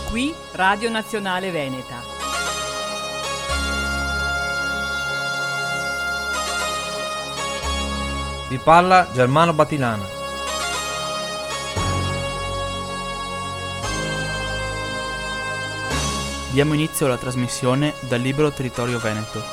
Qui Radio Nazionale Veneta. Vi parla Germano Batilana. Diamo inizio alla trasmissione dal Libero Territorio Veneto.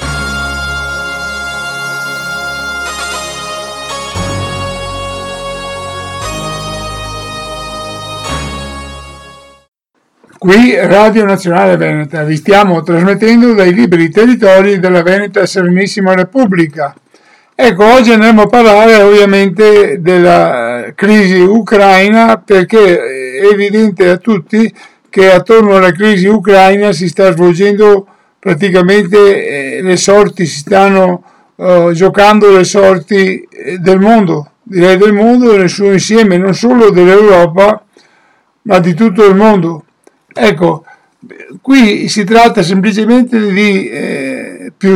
Qui Radio Nazionale Veneta, vi stiamo trasmettendo dai liberi territori della Veneta Serenissima Repubblica. Ecco, oggi andremo a parlare ovviamente della crisi ucraina, perché è evidente a tutti che attorno alla crisi ucraina si sta svolgendo praticamente le sorti, si stanno giocando le sorti del mondo, direi del mondo nel suo insieme, non solo dell'Europa, ma di tutto il mondo. Ecco, qui si tratta semplicemente di più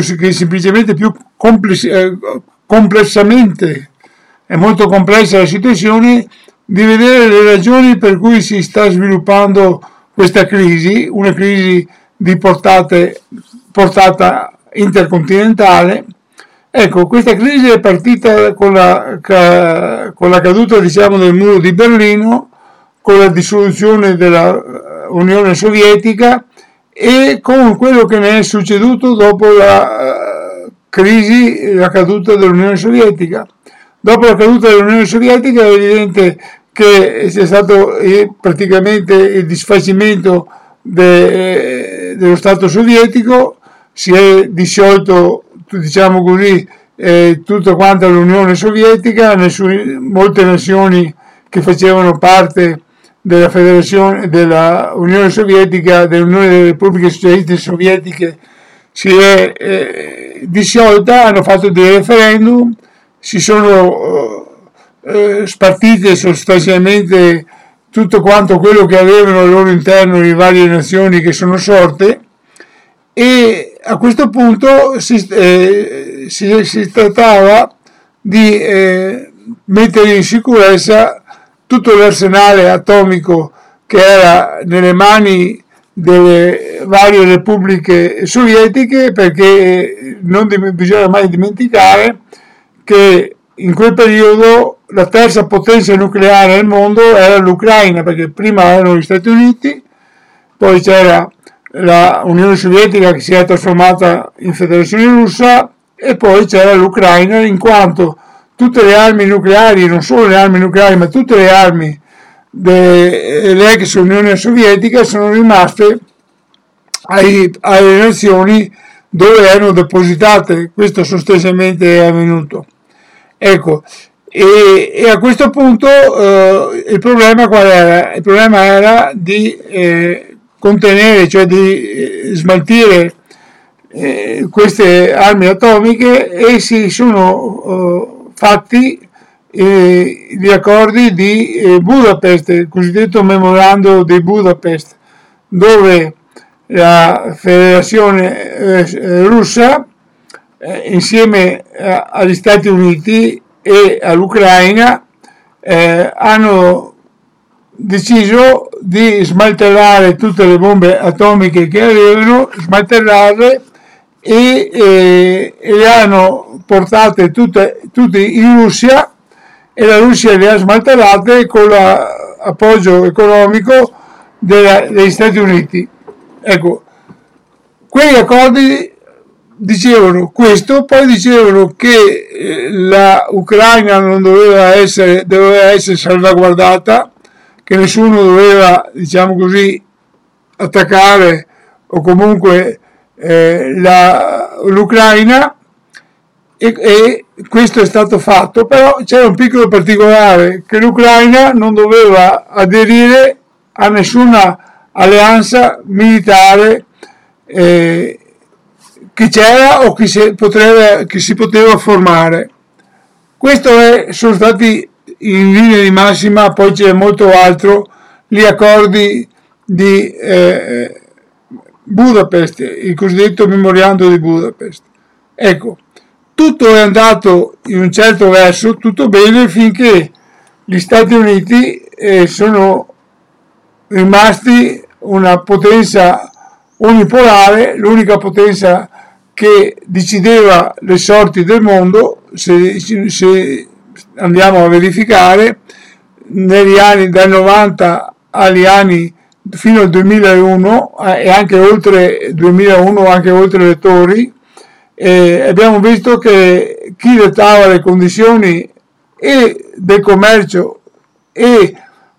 complessamente, è molto complessa la situazione, di vedere le ragioni per cui si sta sviluppando questa crisi, una crisi di portata intercontinentale. Ecco, questa crisi è partita con la caduta, diciamo, del muro di Berlino, con la dissoluzione della Unione Sovietica e con quello che ne è succeduto dopo la caduta dell'Unione Sovietica. Dopo la caduta dell'Unione Sovietica è evidente che c'è stato praticamente il disfacimento dello Stato sovietico, si è disciolto, diciamo così, tutta quanta l'Unione Sovietica, molte nazioni che facevano parte della Federazione, della Unione Sovietica, dell'Unione delle Repubbliche Socialiste Sovietiche si è disciolta, hanno fatto dei referendum, si sono spartite sostanzialmente tutto quanto quello che avevano al loro interno le varie nazioni che sono sorte, e a questo punto si trattava di mettere in sicurezza tutto l'arsenale atomico che era nelle mani delle varie repubbliche sovietiche, perché non bisogna mai dimenticare che in quel periodo la terza potenza nucleare al mondo era l'Ucraina, perché prima erano gli Stati Uniti, poi c'era la Unione Sovietica che si è trasformata in Federazione Russa e poi c'era l'Ucraina, in quanto tutte le armi nucleari, non solo le armi nucleari, ma tutte le armi dell'ex Unione Sovietica sono rimaste alle nazioni dove erano depositate. Questo sostanzialmente è avvenuto. Ecco, e a questo punto il problema qual era? Il problema era di contenere, cioè di smaltire queste armi atomiche, e si sono fatti gli accordi di Budapest, il cosiddetto memorandum di Budapest, dove la Federazione russa insieme agli Stati Uniti e all'Ucraina hanno deciso di smantellare tutte le bombe atomiche che avevano, smantellarle e le hanno portate tutte in Russia, e la Russia le ha smantellate con l'appoggio economico degli Stati Uniti. Ecco, quegli accordi dicevano questo, poi dicevano che la Ucraina non doveva essere salvaguardata, che nessuno doveva, diciamo così, attaccare o comunque l'Ucraina, e questo è stato fatto. Però c'era un piccolo particolare, che l'Ucraina non doveva aderire a nessuna alleanza militare che c'era o che si poteva formare. Sono stati in linea di massima, poi c'è molto altro, gli accordi di Budapest, il cosiddetto memorandum di Budapest. Ecco, tutto è andato in un certo verso, tutto bene, finché gli Stati Uniti sono rimasti una potenza unipolare, l'unica potenza che decideva le sorti del mondo. Se andiamo a verificare, negli anni dal 90 agli anni fino al 2001 e anche oltre 2001, anche oltre le torri, abbiamo visto che chi dettava le condizioni e del commercio e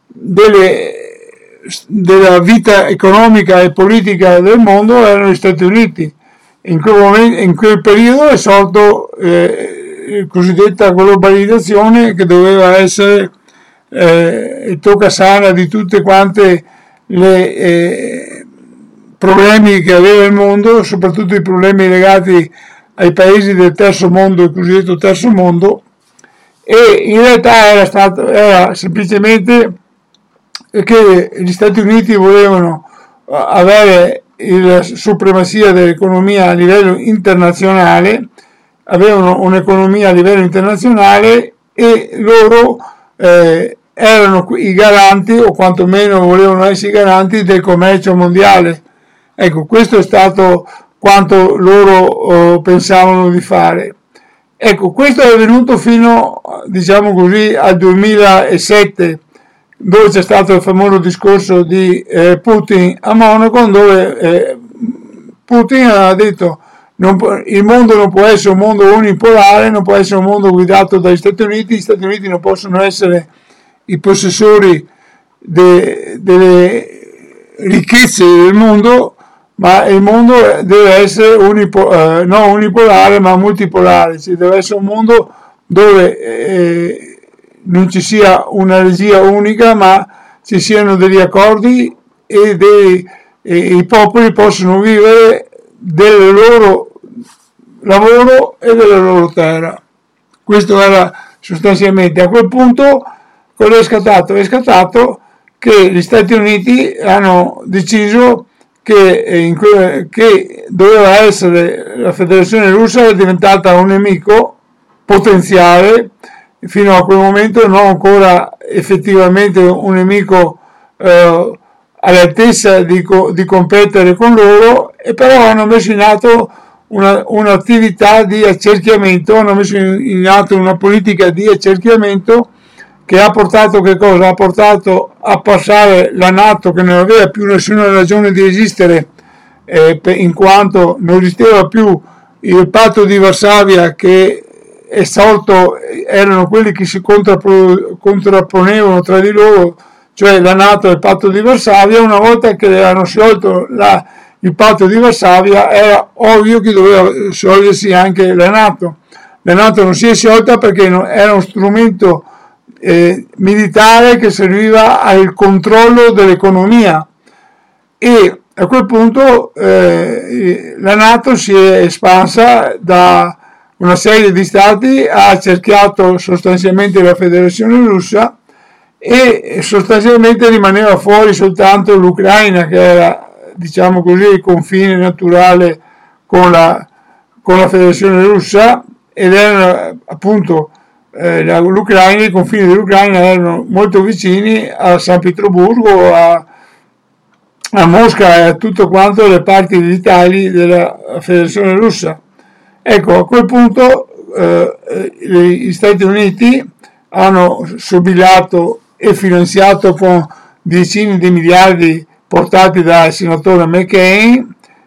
della vita economica e politica del mondo erano gli Stati Uniti. In quel periodo è sorto la cosiddetta globalizzazione, che doveva essere il toccasana di tutte quante le problemi che aveva il mondo, soprattutto i problemi legati ai paesi del terzo mondo, il cosiddetto terzo mondo, e in realtà era semplicemente che gli Stati Uniti volevano avere la supremazia dell'economia a livello internazionale, avevano un'economia a livello internazionale e loro erano i garanti, o quantomeno volevano essere i garanti del commercio mondiale. Ecco, questo è stato quanto loro pensavano di fare. Ecco, questo è avvenuto fino, diciamo così, al 2007, dove c'è stato il famoso discorso di Putin a Monaco, dove Putin ha detto il mondo non può essere un mondo unipolare, non può essere un mondo guidato dagli Stati Uniti, gli Stati Uniti non possono essere i possessori delle ricchezze del mondo, ma il mondo deve essere non unipolare ma multipolare, cioè deve essere un mondo dove non ci sia una regia unica, ma ci siano degli accordi e i popoli possono vivere del loro lavoro e della loro terra. Questo era sostanzialmente. A quel punto cosa è scattato? È scattato che gli Stati Uniti hanno deciso che doveva essere la Federazione Russa, era diventata un nemico potenziale, fino a quel momento non ancora effettivamente un nemico all'altezza di competere con loro, e però hanno messo in atto un'attività di accerchiamento, hanno messo in atto una politica di accerchiamento che ha portato che cosa? Ha portato a passare la NATO, che non aveva più nessuna ragione di esistere, in quanto non esisteva più il patto di Varsavia, che è sorto, erano quelli che si contrapponevano tra di loro, cioè la NATO e il patto di Varsavia. Una volta che hanno sciolto il patto di Varsavia, era ovvio che doveva sciogliersi anche la NATO. La NATO non si è sciolta perché era uno strumento militare che serviva al controllo dell'economia, e a quel punto la NATO si è espansa da una serie di stati, ha cerchiato sostanzialmente la Federazione Russa, e sostanzialmente rimaneva fuori soltanto l'Ucraina, che era, diciamo così, il confine naturale con la Federazione Russa, ed era appunto l'Ucraina, i confini dell'Ucraina erano molto vicini a San Pietroburgo, a Mosca e a tutto quanto le parti vitali della Federazione Russa. Ecco, a quel punto gli Stati Uniti hanno sobillato e finanziato con decine di miliardi portati dal senatore McCain,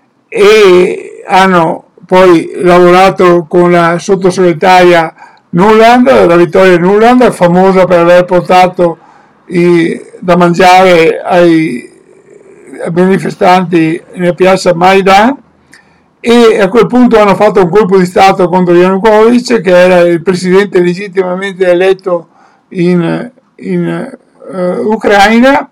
e hanno poi lavorato con la sottosegretaria Nuland, la Vittoria Nuland, famosa per aver portato da mangiare ai manifestanti nella piazza Maidan, e a quel punto hanno fatto un colpo di stato contro Yanukovych, che era il presidente legittimamente eletto in Ucraina,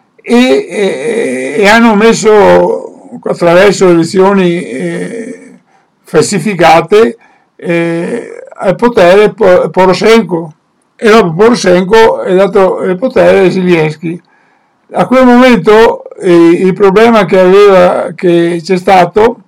e hanno messo, attraverso elezioni falsificate, al potere Poroshenko, e dopo Poroshenko è dato il potere a Zelensky. A quel momento il problema che c'è stato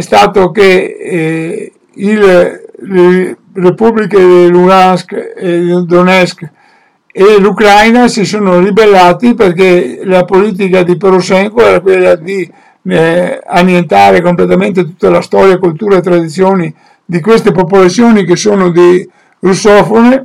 che le repubbliche di Lugansk e Donetsk e l'Ucraina si sono ribellati perché la politica di Poroshenko era quella di annientare completamente tutta la storia, cultura e tradizioni di queste popolazioni che sono di russofone,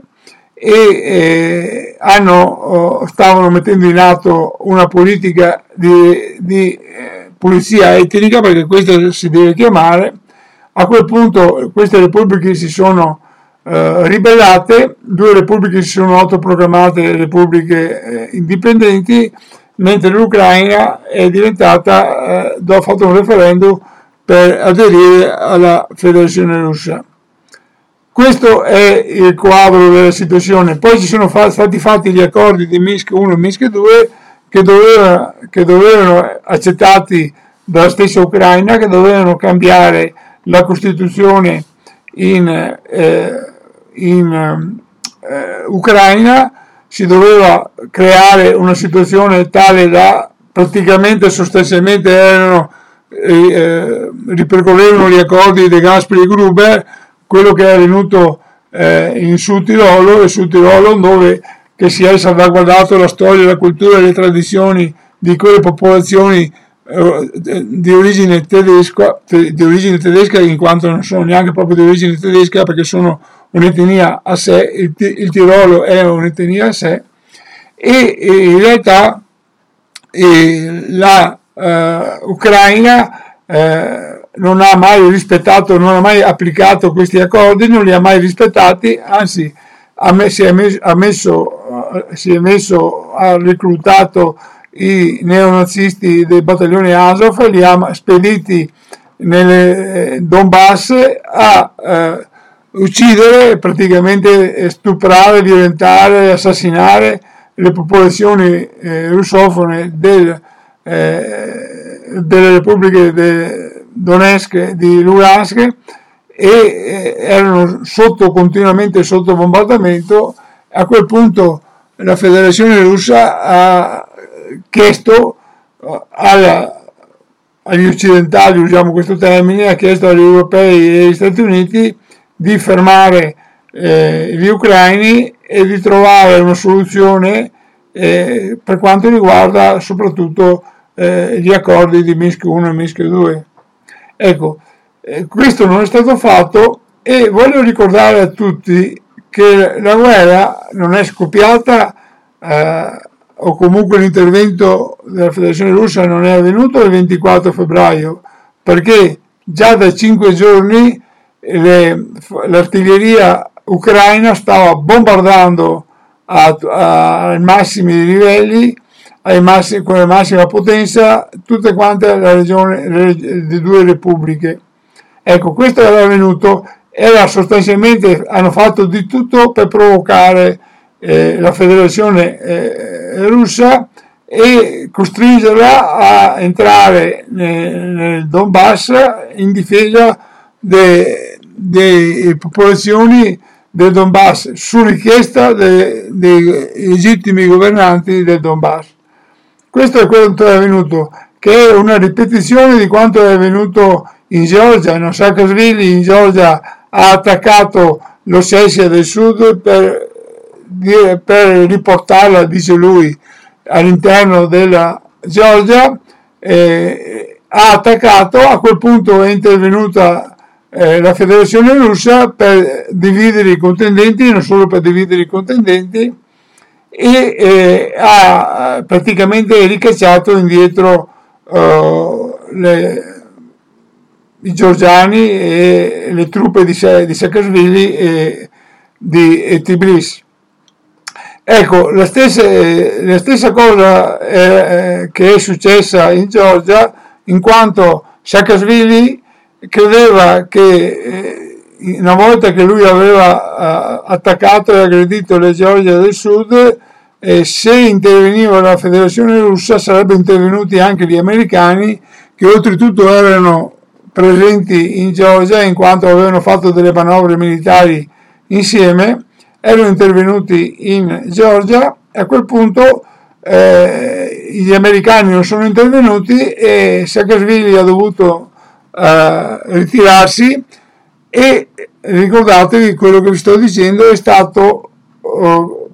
e stavano mettendo in atto una politica di pulizia etnica, perché questa si deve chiamare. A quel punto queste repubbliche si sono ribellate, 2 repubbliche si sono autoproclamate repubbliche indipendenti, mentre l'Ucraina è diventata, ha fatto un referendum per aderire alla Federazione Russa. Questo è il quadro della situazione. Poi ci sono stati fatti gli accordi di Minsk 1 e Minsk 2 che dovevano accettati dalla stessa Ucraina, che dovevano cambiare la Costituzione in Ucraina. Si doveva creare una situazione tale da praticamente sostanzialmente ripercorrevano gli accordi di Gasperi e Gruber, quello che è avvenuto in Sud Tirolo, dove che si è salvaguardato la storia, la cultura e le tradizioni di quelle popolazioni di origine tedesca, in quanto non sono neanche proprio di origine tedesca, perché sono un'etnia a sé. Il Tirolo è un'etnia a sé, e in realtà la Ucraina non ha mai rispettato, non ha mai applicato questi accordi, non li ha mai rispettati, anzi ha reclutato i neonazisti del battaglione Azov, li ha spediti nel Donbass a uccidere, praticamente stuprare, violentare, assassinare le popolazioni russofone delle repubbliche di Donetsk e di Lugansk, e erano continuamente sotto bombardamento. A quel punto la Federazione Russa ha chiesto agli occidentali, usiamo questo termine, ha chiesto agli europei e agli Stati Uniti di fermare gli ucraini e di trovare una soluzione per quanto riguarda soprattutto gli accordi di Minsk 1 e Minsk 2. Ecco, questo non è stato fatto, e voglio ricordare a tutti che la guerra non è scoppiata, o comunque l'intervento della Federazione Russa non è avvenuto il 24 febbraio, perché già da 5 giorni l'artiglieria ucraina stava bombardando ai massimi livelli, con la massima potenza, tutte quante la regione di 2 repubbliche. Ecco, questo era avvenuto, hanno fatto di tutto per provocare la Federazione Russa e costringerla a entrare nel Donbass in difesa delle popolazioni del Donbass, su richiesta dei legittimi governanti del Donbass. Questo è quanto è avvenuto, che è una ripetizione di quanto è avvenuto in Georgia. Saakashvili in Georgia ha attaccato l'Ossetia del Sud per riportarla, dice lui, all'interno della Georgia. Ha attaccato, a quel punto è intervenuta la Federazione Russa per dividere i contendenti, non solo per dividere i contendenti, e ha praticamente ricacciato indietro i georgiani e le truppe di Saakashvili e di Tbilisi. Ecco, la stessa cosa che è successa in Georgia, in quanto Saakashvili credeva che una volta che lui aveva attaccato e aggredito la Georgia del Sud, se interveniva la Federazione Russa sarebbero intervenuti anche gli americani, che oltretutto erano presenti in Georgia in quanto avevano fatto delle manovre militari insieme, erano intervenuti in Georgia. A quel punto gli americani non sono intervenuti e Saakashvili ha dovuto ritirarsi, e ricordatevi, quello che vi sto dicendo è stato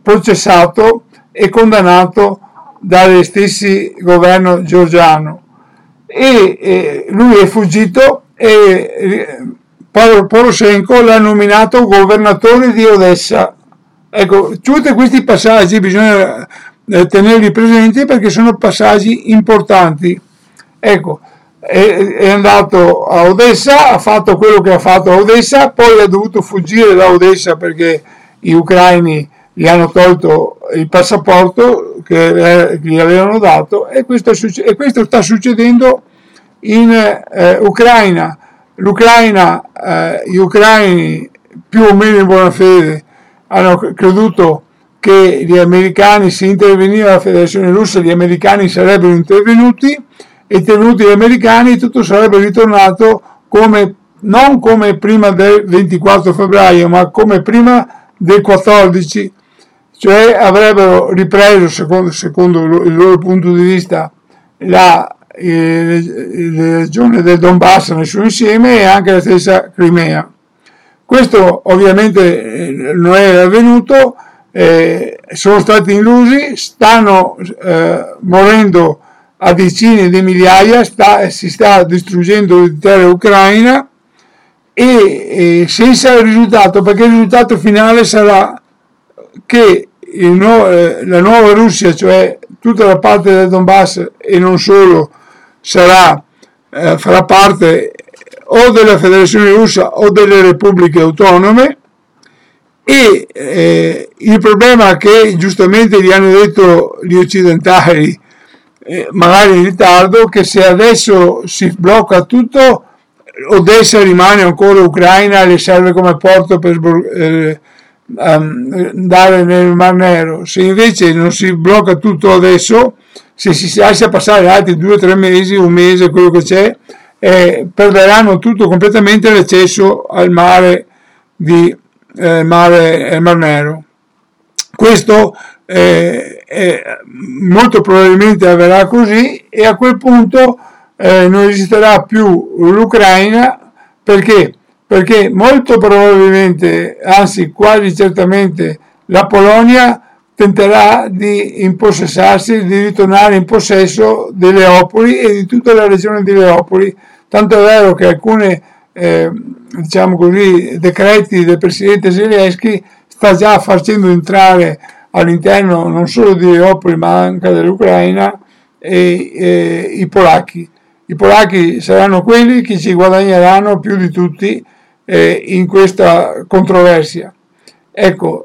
processato e condannato dagli stessi governo georgiano, e lui è fuggito e Poroshenko l'ha nominato governatore di Odessa. Ecco, tutti questi passaggi bisogna tenerli presenti perché sono passaggi importanti. Ecco, è andato a Odessa, ha fatto quello che ha fatto a Odessa, poi ha dovuto fuggire da Odessa perché gli ucraini gli hanno tolto il passaporto che gli avevano dato, e questo sta succedendo in Ucraina. Gli ucraini più o meno in buona fede hanno creduto che gli americani, se interveniva la Federazione Russa, gli americani sarebbero intervenuti, e intervenuti gli americani tutto sarebbe ritornato non come prima del 24 febbraio, ma come prima del 14, cioè avrebbero ripreso, secondo il loro punto di vista, le regioni del Donbass nel suo insieme e anche la stessa Crimea. Questo ovviamente non è avvenuto, sono stati illusi, stanno morendo a decine di migliaia, si sta distruggendo l'intera Ucraina, e senza il risultato, perché il risultato finale sarà che la nuova Russia, cioè tutta la parte del Donbass e non solo, farà parte o della Federazione Russa o delle repubbliche autonome, e il problema che giustamente gli hanno detto gli occidentali, magari in ritardo, che se adesso si blocca tutto, Odessa rimane ancora Ucraina e le serve come porto per andare nel Mar Nero. Se invece non si blocca tutto adesso, se si lascia passare altri 2 o 3 mesi, un mese, quello che c'è, perderanno tutto completamente l'accesso al mare Mar Nero. Questo molto probabilmente avverrà così, e a quel punto non esisterà più l'Ucraina. Perché molto probabilmente, anzi quasi certamente, la Polonia tenterà di impossessarsi, di ritornare in possesso di Leopoli e di tutta la regione di Leopoli, tanto è vero che alcuni decreti del presidente Zelensky sta già facendo entrare all'interno non solo di Leopoli ma anche dell'Ucraina i polacchi. I polacchi saranno quelli che ci guadagneranno più di tutti in questa controversia. Ecco,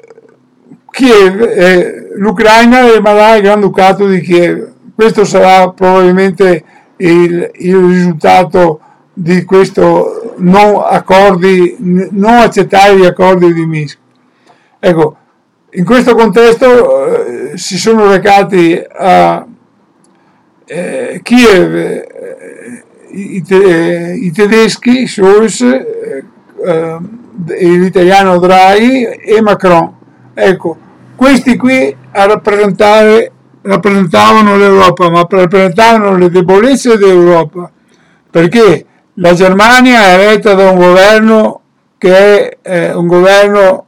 l'Ucraina rimarrà il Granducato di Kiev. Questo sarà probabilmente il risultato di questo non accettare gli accordi di Minsk. Ecco, in questo contesto si sono recati a Kiev i tedeschi, Scholz, l'italiano Draghi e Macron. Ecco, questi qui rappresentavano l'Europa, ma rappresentavano le debolezze dell'Europa, perché la Germania è retta da un governo che è un governo,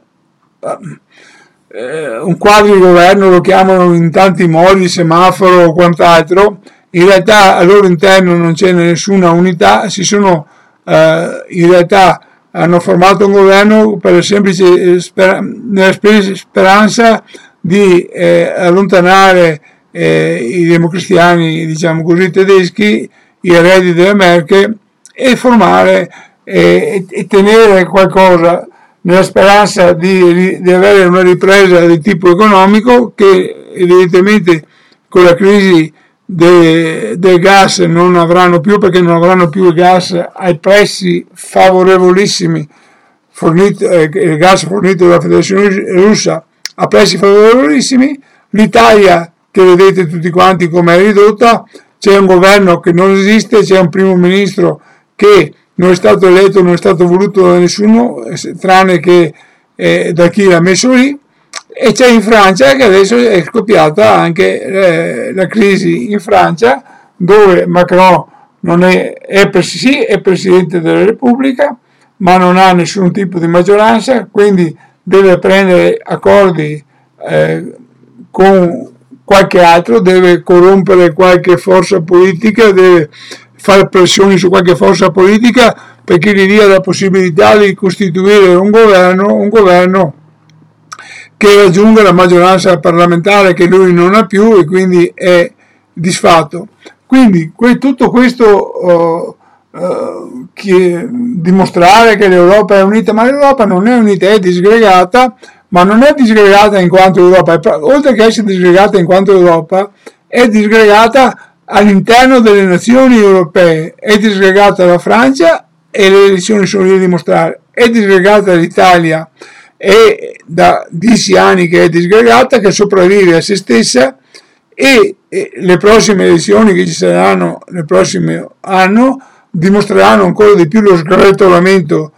un quadrigoverno, lo chiamano in tanti modi, semaforo o quant'altro. In realtà al loro interno non c'è nessuna unità, in realtà hanno formato un governo per la semplice speranza di allontanare i democristiani, diciamo così, tedeschi, gli eredi della Merkel, e formare e tenere qualcosa nella speranza di avere una ripresa di tipo economico, che evidentemente con la crisi del gas non avranno più, perché non avranno più il gas ai prezzi favorevolissimi, il gas fornito dalla Federazione Russa a prezzi favorevolissimi. L'Italia, che vedete tutti quanti come è ridotta, c'è un governo che non esiste, c'è un primo ministro che non è stato eletto, non è stato voluto da nessuno, tranne che da chi l'ha messo lì, e c'è in Francia che adesso è scoppiata anche la crisi in Francia, dove Macron non è Presidente della Repubblica, ma non ha nessun tipo di maggioranza, quindi deve prendere accordi con qualche altro, deve corrompere qualche forza politica, deve fare pressioni su qualche forza politica perché gli dia la possibilità di costituire un governo che raggiunga la maggioranza parlamentare che lui non ha più e quindi è disfatto. Quindi tutto questo dimostrare che l'Europa è unita, ma l'Europa non è unita, è disgregata, ma non è disgregata in quanto Europa, oltre che essere disgregata in quanto Europa, è disgregata all'interno delle nazioni europee, è disgregata la Francia e le elezioni sono lì a dimostrare, è disgregata l'Italia e da 10 anni che è disgregata, che sopravvive a se stessa, e le prossime elezioni che ci saranno nel prossimo anno dimostreranno ancora di più lo sgretolamento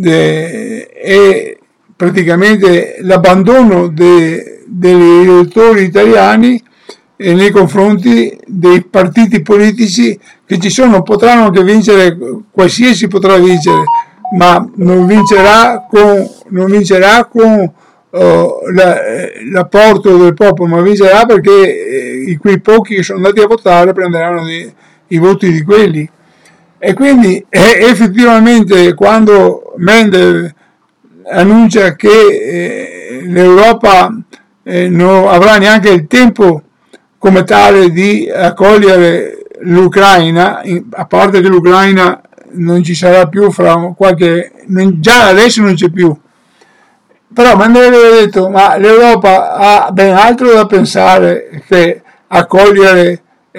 e praticamente l'abbandono degli elettori italiani nei confronti dei partiti politici che ci sono. Potranno anche vincere, qualsiasi potrà vincere, ma non vincerà con l'apporto del popolo, ma vincerà perché quei pochi che sono andati a votare prenderanno i voti di quelli. E quindi effettivamente quando Mendel annuncia che l'Europa non avrà neanche il tempo come tale di accogliere l'Ucraina, a parte che l'Ucraina non ci sarà più già adesso non c'è più, però Mendel aveva detto ma l'Europa ha ben altro da pensare che accogliere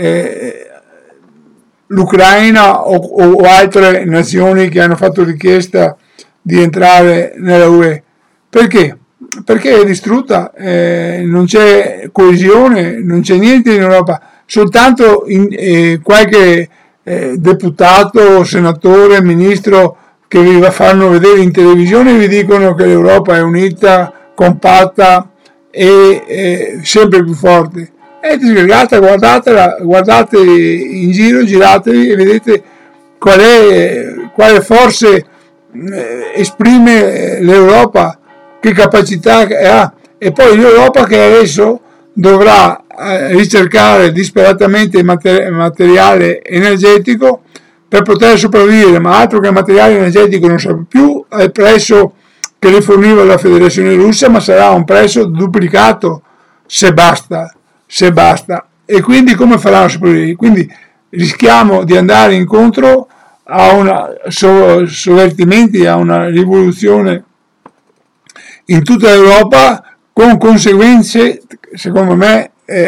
l'Ucraina o altre nazioni che hanno fatto richiesta di entrare nella UE. Perché? Perché è distrutta, non c'è coesione, non c'è niente in Europa, soltanto qualche deputato, senatore, ministro che vi fanno vedere in televisione e vi dicono che l'Europa è unita, compatta e sempre più forte. È disgregata, guardate in giro, giratevi e vedete quale forze esprime l'Europa, che capacità ha, e poi l'Europa che adesso dovrà ricercare disperatamente il materiale energetico per poter sopravvivere, ma altro che il materiale energetico non sarà più al prezzo che le forniva la Federazione Russa, ma sarà un prezzo duplicato se basta. E quindi come faranno a sopravvivere? Quindi rischiamo di andare incontro a sovvertimenti, a una rivoluzione in tutta Europa, con conseguenze secondo me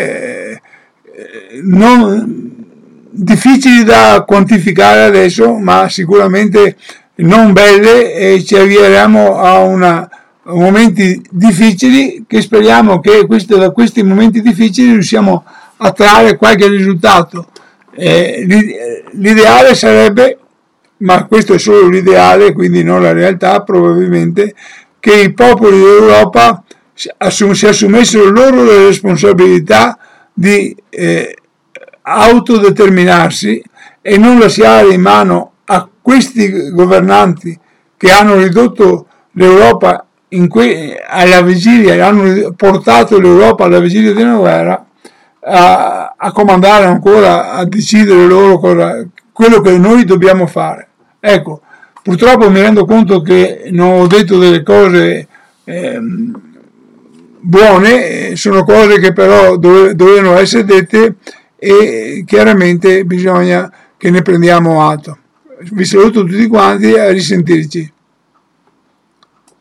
non difficili da quantificare adesso, ma sicuramente non belle, e ci avvieremo a momenti difficili che speriamo che da questi momenti difficili riusciamo a trarre qualche risultato. L'ideale sarebbe, ma questo è solo l'ideale, quindi non la realtà, probabilmente, che i popoli d'Europa si assumessero loro le responsabilità di autodeterminarsi e non lasciare in mano a questi governanti che hanno ridotto l'Europa alla vigilia, hanno portato l'Europa alla vigilia di una guerra, a comandare ancora, a decidere loro quello che noi dobbiamo fare. Ecco, purtroppo mi rendo conto che non ho detto delle cose buone, sono cose che però dovevano essere dette e chiaramente bisogna che ne prendiamo atto. Vi saluto tutti quanti, a risentirci.